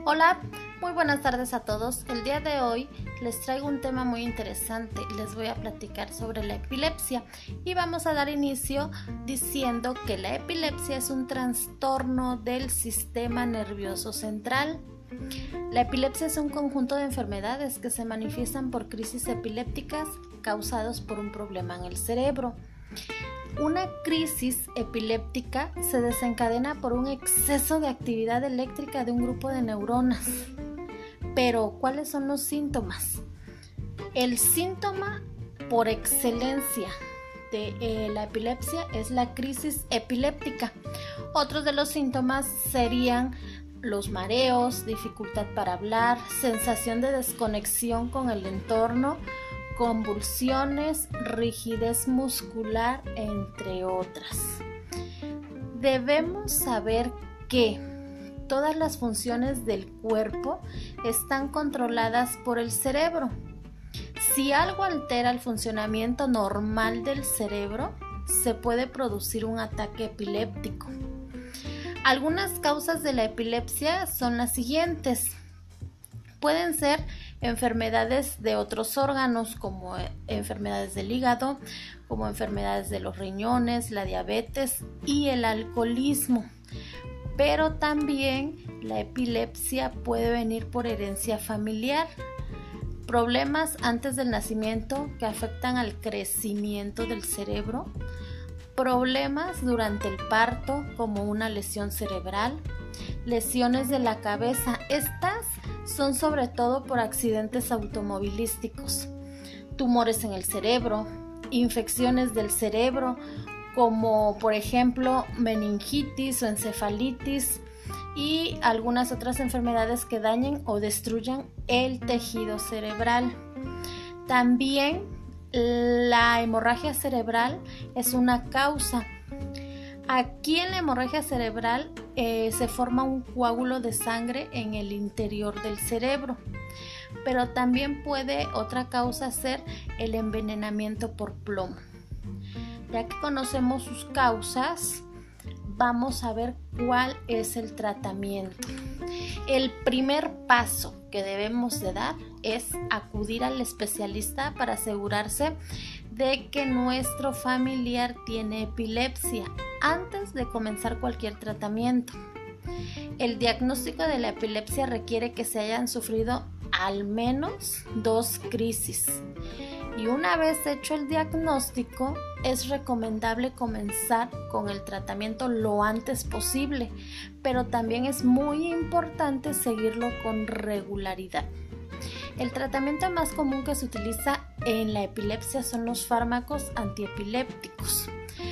Hola, muy buenas tardes a todos. El día de hoy les traigo un tema muy interesante. Les voy a platicar sobre la epilepsia y vamos a dar inicio diciendo que la epilepsia es un trastorno del sistema nervioso central. La epilepsia es un conjunto de enfermedades que se manifiestan por crisis epilépticas causadas por un problema en el cerebro. Una crisis epiléptica se desencadena por un exceso de actividad eléctrica de un grupo de neuronas. Pero, ¿cuáles son los síntomas? El síntoma por excelencia de la epilepsia es la crisis epiléptica. Otros de los síntomas serían los mareos, dificultad para hablar, sensación de desconexión con el entorno, convulsiones, rigidez muscular, entre otras. Debemos saber que todas las funciones del cuerpo están controladas por el cerebro. Si algo altera el funcionamiento normal del cerebro, se puede producir un ataque epiléptico. Algunas causas de la epilepsia son las siguientes. Pueden ser enfermedades de otros órganos como enfermedades del hígado, como enfermedades de los riñones, la diabetes y el alcoholismo. Pero también la epilepsia puede venir por herencia familiar. Problemas antes del nacimiento que afectan al crecimiento del cerebro. Problemas durante el parto como una lesión cerebral. Lesiones de la cabeza. Estas son sobre todo por accidentes automovilísticos, tumores en el cerebro, infecciones del cerebro como por ejemplo meningitis o encefalitis y algunas otras enfermedades que dañen o destruyan el tejido cerebral. También la hemorragia cerebral es una causa. Aquí en la hemorragia cerebral se forma un coágulo de sangre en el interior del cerebro, pero también puede otra causa ser el envenenamiento por plomo. Ya que conocemos sus causas, vamos a ver cuál es el tratamiento. El primer paso que debemos de dar es acudir al especialista para asegurarse de que nuestro familiar tiene epilepsia antes de comenzar cualquier tratamiento. El diagnóstico de la epilepsia requiere que se hayan sufrido al menos 2 crisis. Y una vez hecho el diagnóstico, es recomendable comenzar con el tratamiento lo antes posible, pero también es muy importante seguirlo con regularidad. El tratamiento más común que se utiliza en la epilepsia son los fármacos antiepilépticos.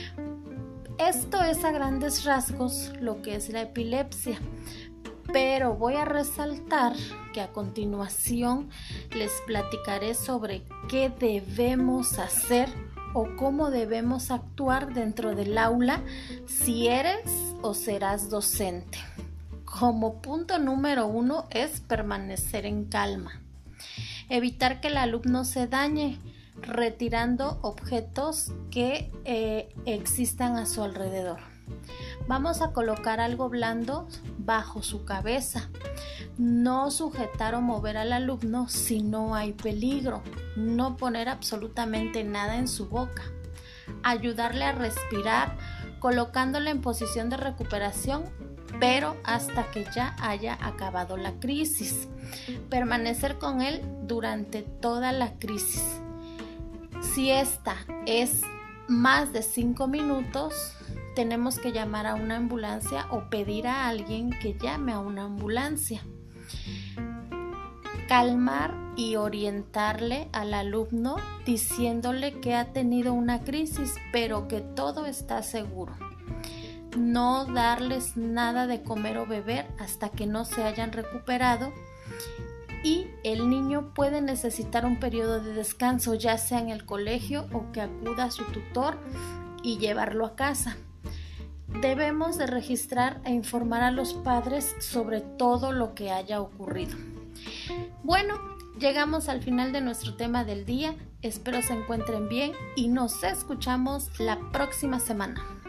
Esto es a grandes rasgos lo que es la epilepsia, pero voy a resaltar que a continuación les platicaré sobre qué debemos hacer o cómo debemos actuar dentro del aula si eres o serás docente. Como punto número 1 es permanecer en calma. Evitar que el alumno se dañe, retirando objetos que existan a su alrededor. Vamos a colocar algo blando bajo su cabeza. No sujetar o mover al alumno si no hay peligro. No poner absolutamente nada en su boca. Ayudarle a respirar, colocándole en posición de recuperación, pero hasta que ya haya acabado la crisis. Permanecer con él durante toda la crisis. Si esta es más de 5 minutos, tenemos que llamar a una ambulancia o pedir a alguien que llame a una ambulancia. Calmar y orientarle al alumno diciéndole que ha tenido una crisis, pero que todo está seguro. No darles nada de comer o beber hasta que no se hayan recuperado. Y el niño puede necesitar un periodo de descanso, ya sea en el colegio o que acuda a su tutor y llevarlo a casa. Debemos de registrar e informar a los padres sobre todo lo que haya ocurrido. Bueno, llegamos al final de nuestro tema del día. Espero se encuentren bien y nos escuchamos la próxima semana.